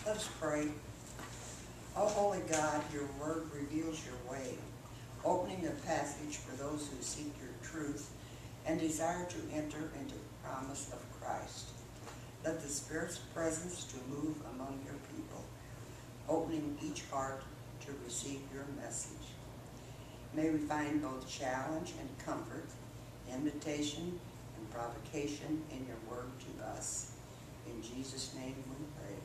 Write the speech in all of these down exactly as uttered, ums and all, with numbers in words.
Let us pray. O holy God, your word reveals your way, opening the passage for those who seek your truth and desire to enter into the promise of Christ. Let the Spirit's presence to move among your people, opening each heart to receive your message. May we find both challenge and comfort, invitation and provocation in your word to us. In Jesus' name we pray.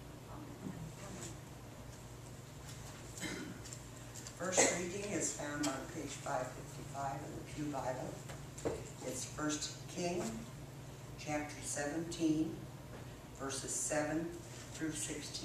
Amen. First reading is found on page five fifty-five in the Pew Bible. It's First King, chapter seventeen, verses seven through sixteen.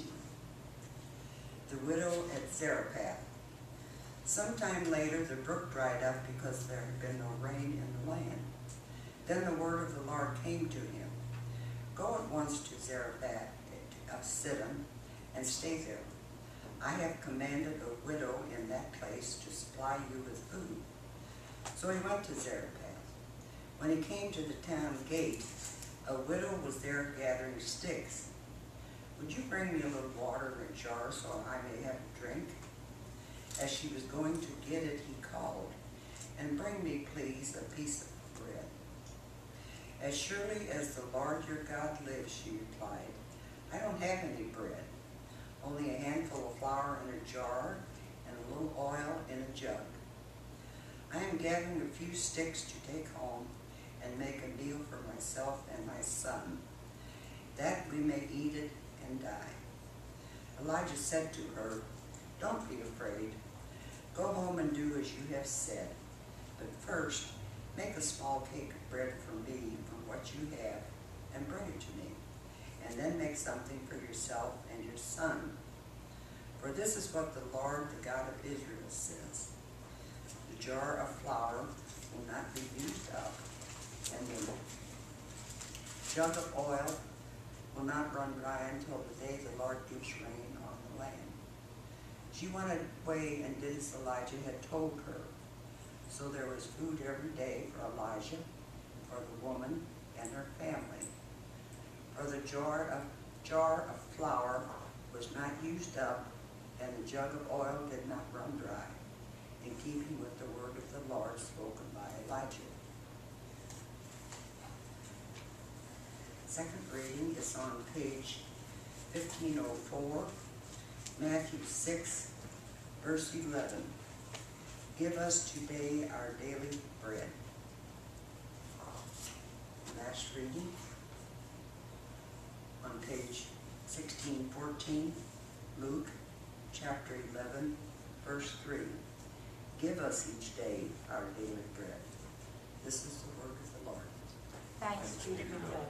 The widow at Zarephath. Sometime later the brook dried up because there had been no rain in the land. Then the word of the Lord came to him. Go at once to Zarephath of Sidon and stay there. I have commanded a widow in that place to supply you with food. So he went to Zarephath. When he came to the town gate, a widow was there gathering sticks. Would you bring me a little water in a jar so I may have a drink? As she was going to get it, he called, and bring me, please, a piece of bread. As surely as the Lord your God lives, she replied, I don't have any bread, only a handful of flour in a jar and a little oil in a jug. I am gathering a few sticks to take home and make a meal for myself and my son, that we may eat it and die. Elijah said to her, don't be afraid. Go home and do as you have said. But first, make a small cake of bread for me from what you have and bring it to me. And then make something for yourself and your son. For this is what the Lord, the God of Israel, says. The jar of flour will not be used up, and the jug of oil will not run dry until the day the Lord gives rain on the land. She went away and did as Elijah had told her. So there was food every day for Elijah, for the woman and her family. For the jar of, jar of flour was not used up, and the jug of oil did not run dry, in keeping with the word of the Lord spoken by Elijah. Second reading is on page fifteen oh four, Matthew six, verse eleven. Give us today our daily bread. Last reading on page sixteen fourteen, Luke chapter eleven, verse three. Give us each day our daily bread. This is the word of the Lord. Thanks be to God.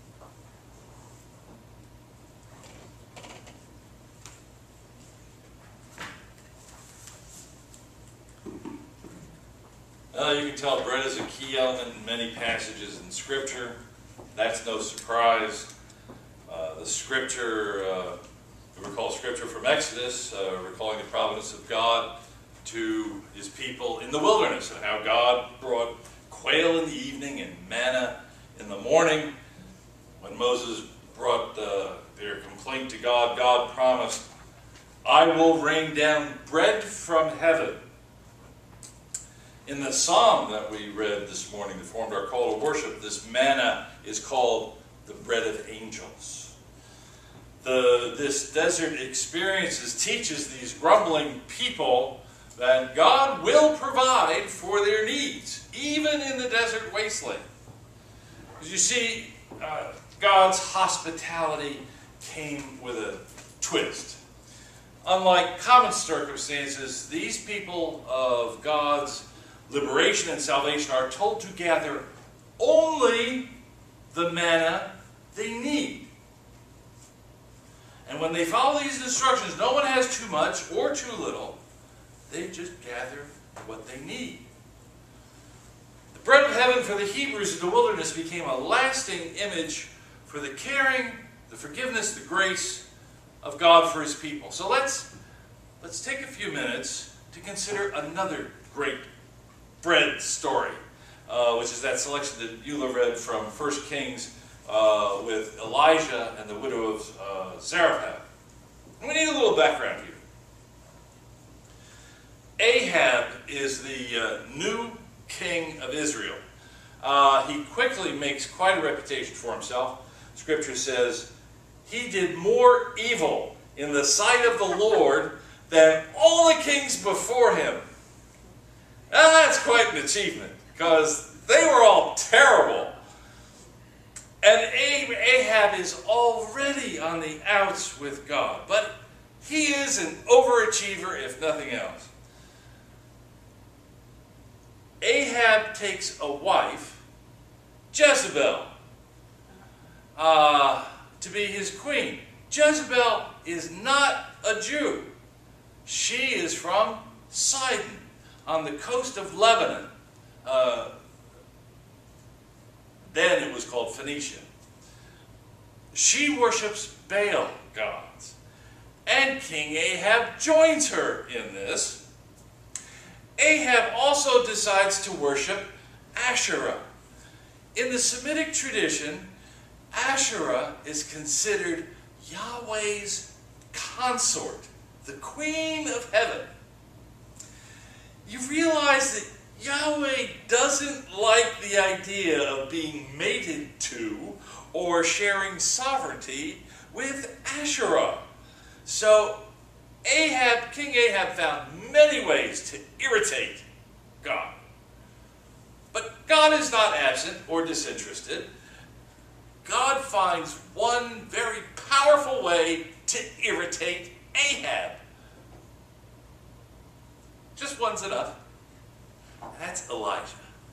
Uh, you can tell bread is a key element in many passages in Scripture. That's no surprise. Uh, the Scripture, uh, we recall Scripture from Exodus, uh, recalling the providence of God to His people in the wilderness, and how God brought quail in the evening and manna in the morning. When Moses brought uh, their complaint to God, God promised, I will rain down bread from heaven. In the psalm that we read this morning that formed our call to worship, this manna is called the bread of angels. The, this desert experiences teaches these grumbling people that God will provide for their needs, even in the desert wasteland. As you see, uh, God's hospitality came with a twist. Unlike common circumstances, these people of God's liberation and salvation are told to gather only the manna they need. And when they follow these instructions, no one has too much or too little. They just gather what they need. The bread of heaven for the Hebrews in the wilderness became a lasting image for the caring, the forgiveness, the grace of God for His people. So let's, let's take a few minutes to consider another great bread story, uh, which is that selection that Eula read from First Kings uh, with Elijah and the widow of uh, Zarephath. We need a little background here. Ahab is the uh, new king of Israel. Uh, he quickly makes quite a reputation for himself. Scripture says, he did more evil in the sight of the Lord than all the kings before him. Now that's quite an achievement, because they were all terrible. And Ahab is already on the outs with God, but he is an overachiever if nothing else. Ahab takes a wife, Jezebel, uh, to be his queen. Jezebel is not a Jew. She is from Sidon, on the coast of Lebanon. Uh, then it was called Phoenicia. She worships Baal gods. And King Ahab joins her in this. Ahab also decides to worship Asherah. In the Semitic tradition, Asherah is considered Yahweh's consort, the queen of heaven. You realize that Yahweh doesn't like the idea of being mated to or sharing sovereignty with Asherah. So Ahab, King Ahab found many ways to irritate God. But God is not absent or disinterested. God finds one very powerful way to irritate Ahab. Just one's enough. And that's Elijah.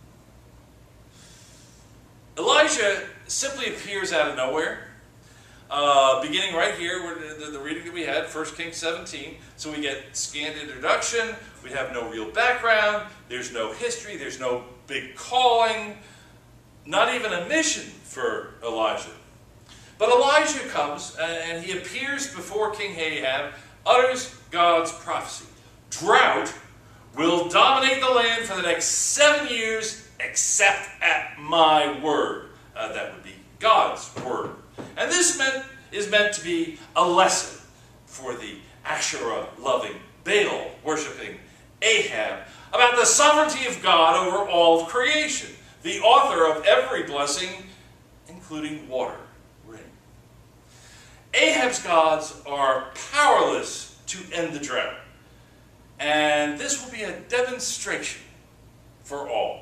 Elijah simply appears out of nowhere. Uh, beginning right here, where the, the reading that we had, First Kings seventeen. So we get scant introduction. We have no real background. There's no history. There's no big calling. Not even a mission for Elijah. But Elijah comes, and he appears before King Ahab, utters God's prophecy. Drought will dominate the land for the next seven years, except at my word. Uh, that would be God's word. And this meant, is meant to be a lesson for the Asherah-loving, Baal-worshipping Ahab about the sovereignty of God over all of creation, the author of every blessing, including water, rain. Ahab's gods are powerless to end the drought, and this will be a demonstration for all.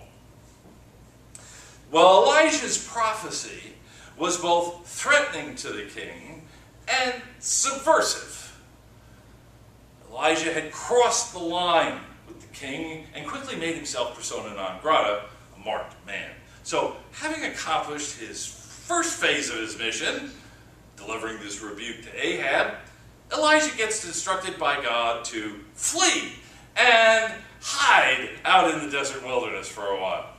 Well, Elijah's prophecy was both threatening to the king and subversive. Elijah had crossed the line with the king and quickly made himself persona non grata, a marked man. So, having accomplished his first phase of his mission, delivering this rebuke to Ahab, Elijah gets instructed by God to flee and hide out in the desert wilderness for a while.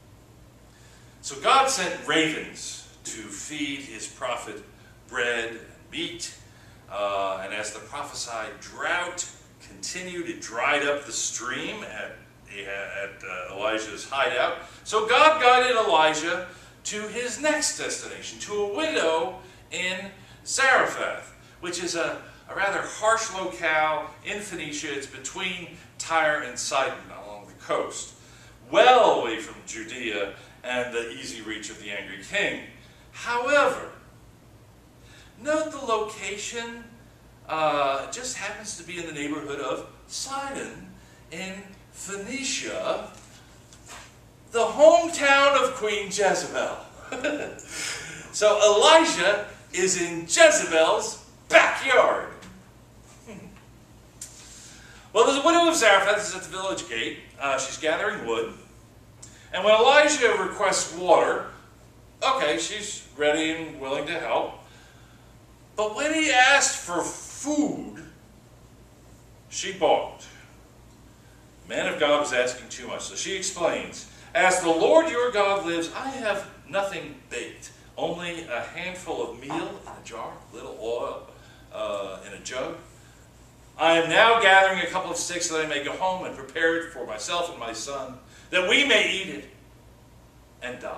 So God sent ravens to feed his prophet bread and meat. Uh, and as the prophesied drought continued, it dried up the stream at, at uh, Elijah's hideout. So God guided Elijah to his next destination, to a widow in Zarephath, which is a, a rather harsh locale in Phoenicia. It's between Tyre and Sidon along the coast, well away from Judea and the easy reach of the angry king. However, note the location uh, just happens to be in the neighborhood of Sidon in Phoenicia, the hometown of Queen Jezebel. So Elijah is in Jezebel's backyard. Well, the widow of Zarephath is at the village gate. Uh, she's gathering wood. And when Elijah requests water, okay, she's ready and willing to help. But when he asked for food, she balked. The man of God was asking too much, so she explains, "As the Lord your God lives, I have nothing baked, only a handful of meal in a jar, little oil uh, in a jug. I am now gathering a couple of sticks that I may go home and prepare it for myself and my son, that we may eat it and die."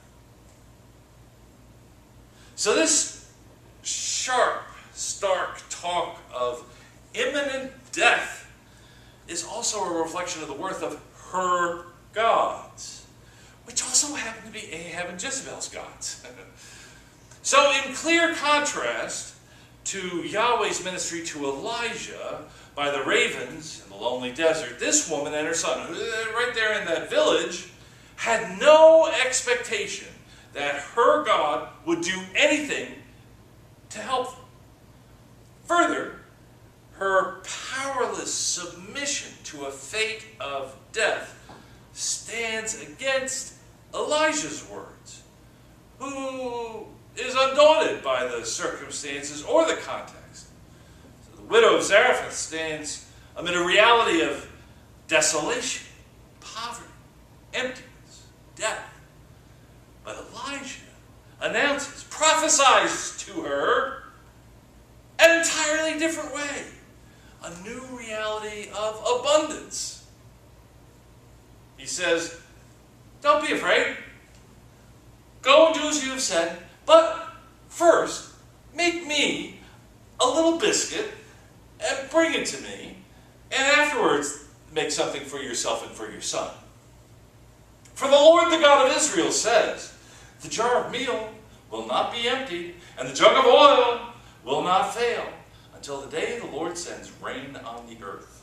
So this sharp, stark talk of imminent death is also a reflection of the worth of her gods, which also happen to be Ahab and Jezebel's gods. So in clear contrast to Yahweh's ministry to Elijah by the ravens in the lonely desert, this woman and her son, right there in that village, had no expectation that her God would do anything to help them. Further, her powerless submission to a fate of death stands against Elijah's words, who is undaunted by the circumstances or the context. So the widow of Zarephath stands amid a reality of desolation, poverty, emptiness, death. But Elijah announces, prophesies to her an entirely different way, a new reality of abundance. He says, don't be afraid. Go and do as you have said, but first, make me a little biscuit and bring it to me, and afterwards make something for yourself and for your son. For the Lord, the God of Israel, says, the jar of meal will not be emptied, and the jug of oil will not fail, until the day the Lord sends rain on the earth.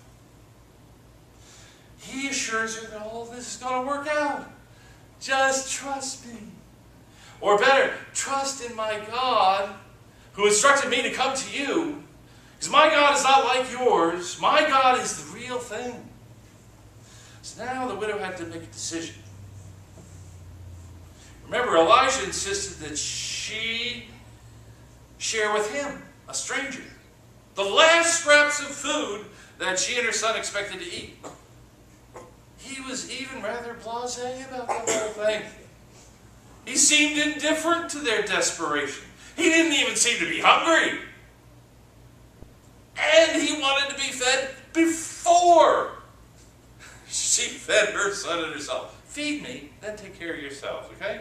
He assures her that all of this is going to work out. Just trust me. Or better, trust in my God, who instructed me to come to you. Because my God is not like yours. My God is the real thing. So now the widow had to make a decision. Remember, Elijah insisted that she share with him, a stranger, the last scraps of food that she and her son expected to eat. He was even rather blasé about the whole thing. He seemed indifferent to their desperation. He didn't even seem to be hungry. And he wanted to be fed before she fed her son and herself. Feed me, then take care of yourselves, okay?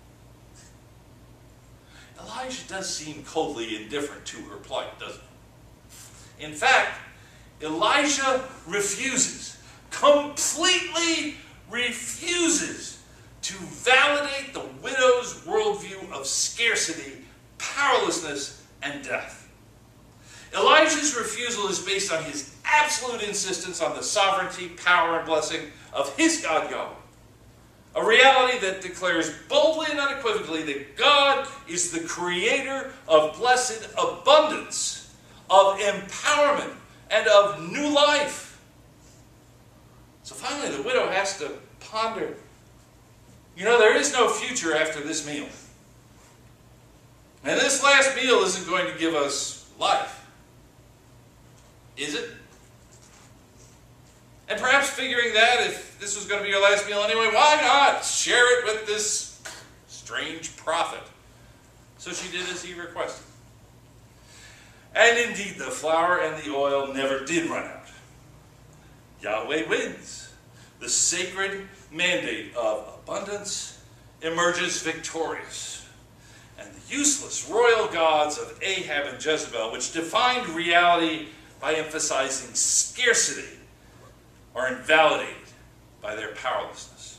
Elijah does seem coldly indifferent to her plight, doesn't he? In fact, Elijah refuses, completely refuses to validate the widow's worldview of scarcity, powerlessness, and death. Elijah's refusal is based on his absolute insistence on the sovereignty, power, and blessing of his God, Yahweh. A reality that declares boldly and unequivocally that God is the creator of blessed abundance, of empowerment, and of new life. So finally, the widow has to ponder, you know, there is no future after this meal. And this last meal isn't going to give us life. Is it? And perhaps figuring that if this was going to be your last meal anyway, why not share it with this strange prophet? So she did as he requested. And indeed, the flour and the oil never did run out. Yahweh wins. The sacred mandate of abundance emerges victorious. And the useless royal gods of Ahab and Jezebel, which defined reality by emphasizing scarcity, are invalidated by their powerlessness.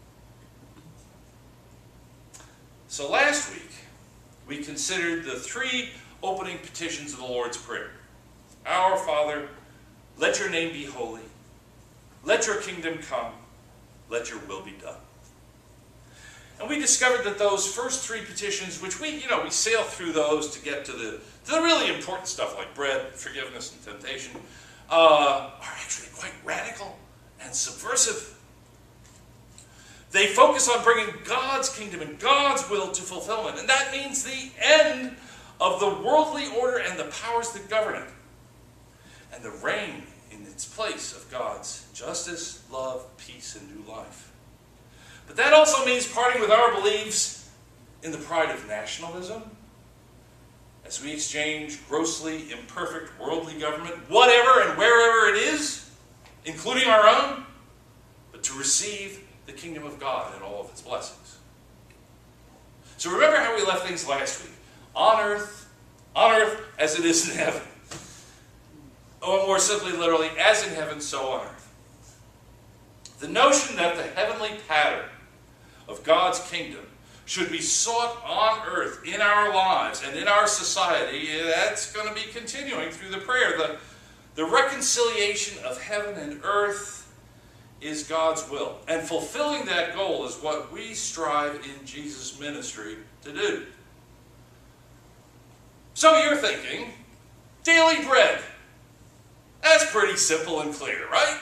So last week, we considered the three opening petitions of the Lord's Prayer. Our Father, let your name be holy. Let your kingdom come. Let your will be done. And we discovered that those first three petitions, which we, you know, we sail through those to get to the, to the really important stuff like bread, forgiveness, and temptation, uh, are actually quite radical and subversive. They focus on bringing God's kingdom and God's will to fulfillment. And that means the end of the worldly order and the powers that govern it. And the reign in its place of God's justice, love, peace, and new life. But that also means parting with our beliefs in the pride of nationalism, as we exchange grossly imperfect worldly government, whatever and wherever it is, including our own, but to receive the kingdom of God and all of its blessings. So remember how we left things last week. On earth, on earth as it is in heaven. or more simply, literally, as in heaven, so on earth. The notion that the heavenly pattern of God's kingdom should be sought on earth in our lives and in our society, that's going to be continuing through the prayer. The, the reconciliation of heaven and earth is God's will. And fulfilling that goal is what we strive in Jesus' ministry to do. So you're thinking, daily bread. That's pretty simple and clear, right?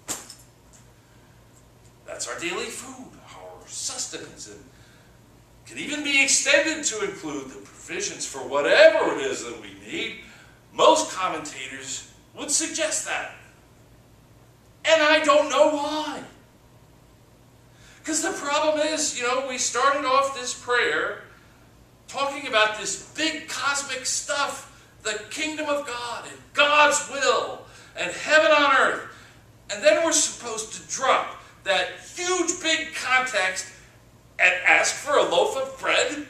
That's our daily food, our sustenance, and can even be extended to include the provisions for whatever it is that we need. Most commentators would suggest that. And I don't know why. Because the problem is, you know, we started off this prayer talking about this big cosmic stuff, the kingdom of God and God's will and heaven on earth. And then we're supposed to drop that huge big context and ask for a loaf of bread?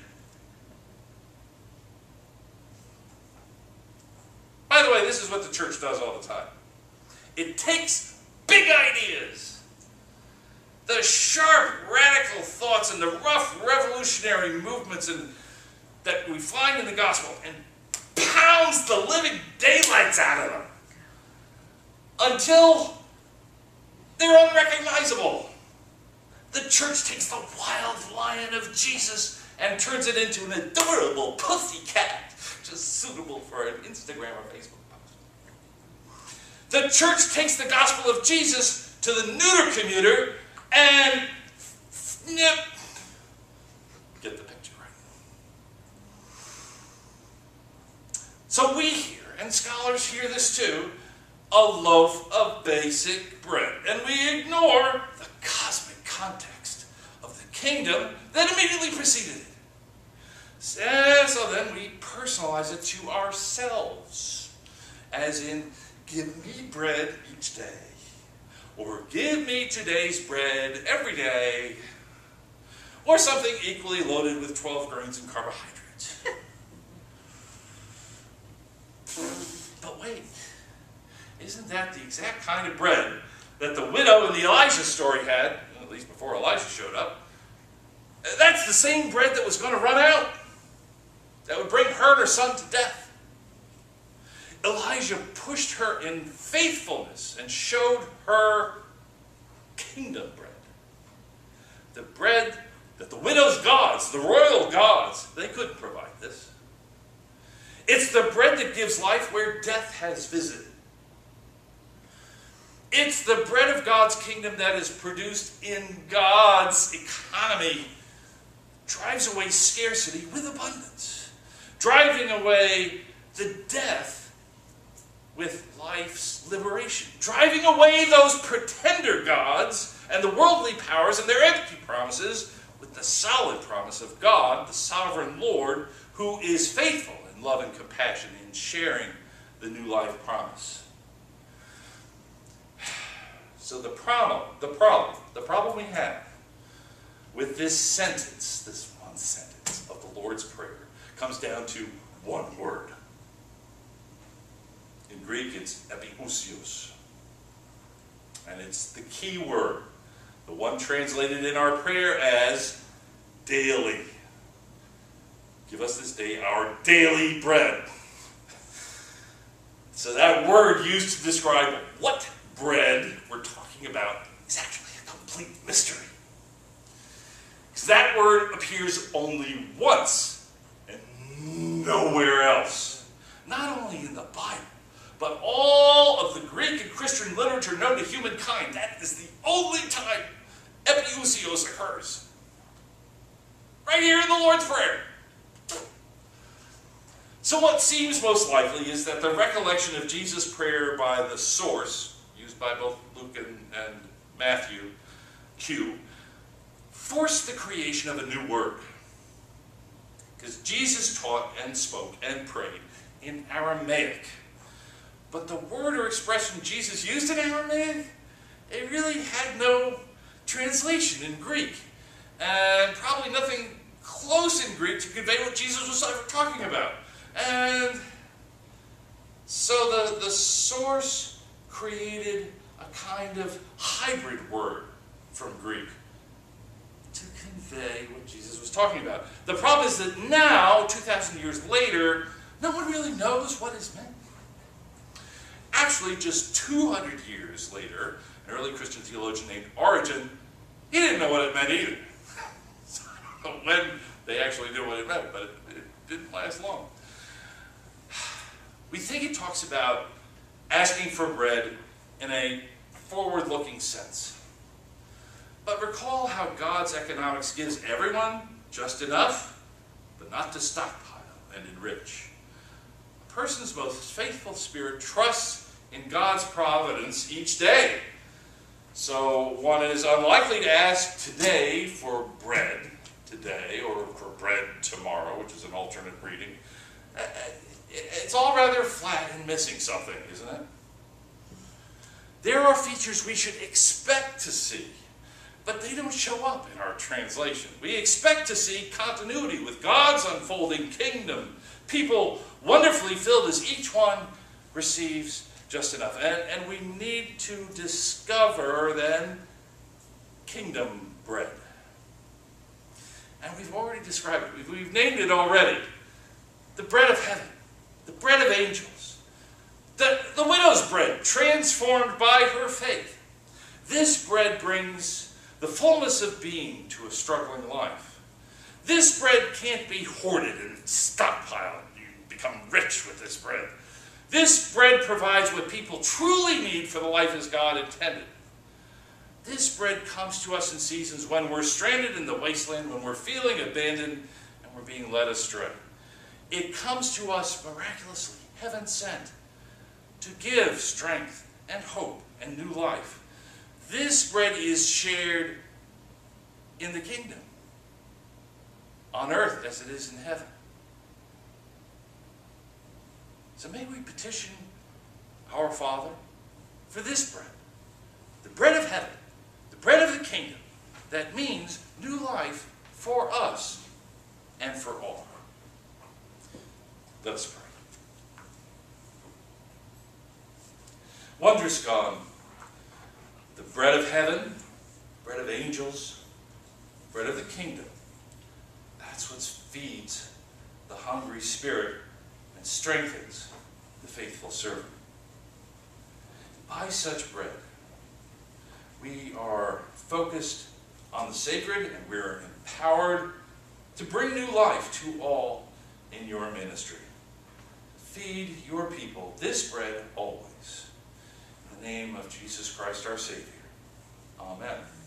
By the way, this is what the church does all the time. It takes big ideas, the sharp, radical thoughts and the rough, revolutionary movements in, that we find in the gospel, and pounds the living daylights out of them until they're unrecognizable. The church takes the wild lion of Jesus and turns it into an adorable pussy cat, just suitable for an Instagram or Facebook post. The church takes the gospel of Jesus to the neuter commuter and snip. Get the picture, right? So we hear, and scholars hear this too, a loaf of basic bread. And we ignore the cosmic context of the kingdom that immediately preceded it. So, so then we personalize it to ourselves. As in, give me bread each day. Or give me today's bread every day. Or something equally loaded with twelve grains and carbohydrates. But wait. Isn't that the exact kind of bread that the widow in the Elijah story had, at least before Elijah showed up? That's the same bread that was going to run out, that would bring her and her son to death. Elijah pushed her in faithfulness and showed her kingdom bread. The bread that the widow's gods, the royal gods, they couldn't provide this. It's the bread that gives life where death has visited. It's the bread of God's kingdom that is produced in God's economy, drives away scarcity with abundance, driving away the death with life's liberation, driving away those pretender gods and the worldly powers and their empty promises with the solid promise of God, the sovereign Lord, who is faithful in love and compassion in sharing the new life promise. So the problem, the problem, the problem we have with this sentence, this one sentence of the Lord's Prayer, comes down to one word. In Greek, it's epiousios. And it's the key word, the one translated in our prayer as daily. Give us this day our daily bread. So that word used to describe what bread we're talking about is actually a complete mystery. Because that word appears only once and nowhere else. Not only in the Bible, but all of the Greek and Christian literature known to humankind. That is the only time epiousios occurs. Right here in the Lord's Prayer. So what seems most likely is that the recollection of Jesus' prayer by the source, used by both Luke and, and Matthew, Q, forced the creation of a new word. Because Jesus taught and spoke and prayed in Aramaic. But the word or expression Jesus used in Aramaic, it really had no translation in Greek. And probably nothing close in Greek to convey what Jesus was ever talking about. And So the, the source created a kind of hybrid word from Greek to convey what Jesus was talking about. The problem is that now, two thousand years later, no one really knows what is meant. Actually, just two hundred years later, an early Christian theologian named Origen, he didn't know what it meant either. So I don't know when they actually knew what it meant, but it, it didn't last long. We think it talks about asking for bread in a forward-looking sense. But recall how God's economics gives everyone just enough, but not to stockpile and enrich. A person's most faithful spirit trusts in God's providence each day. So one is unlikely to ask today for bread today, or for bread tomorrow, which is an alternate reading. It's all rather flat and missing something, isn't it? There are features we should expect to see, but they don't show up in our translation. We expect to see continuity with God's unfolding kingdom, people wonderfully filled as each one receives just enough. And, and we need to discover, then, kingdom bread. And we've already described it. We've, we've named it already. The bread of heaven. The bread of angels. The, the widow's bread, transformed by her faith. This bread brings the fullness of being to a struggling life. This bread can't be hoarded and stockpiled. You become rich with this bread. This bread provides what people truly need for the life as God intended. This bread comes to us in seasons when we're stranded in the wasteland, when we're feeling abandoned, and we're being led astray. It comes to us miraculously, heaven sent, to give strength and hope and new life. This bread is shared in the kingdom, on earth as it is in heaven. So may we petition our Father for this bread, the bread of heaven, the bread of the kingdom, that means new life for us and for all. Let us pray. Wondrous God, the bread of heaven, bread of angels, bread of the kingdom, that's what feeds the hungry spirit and strengthens the faithful servant. By such bread, we are focused on the sacred, and we're empowered to bring new life to all in your ministry. Feed your people this bread always. In the name of Jesus Christ our Savior. Amen.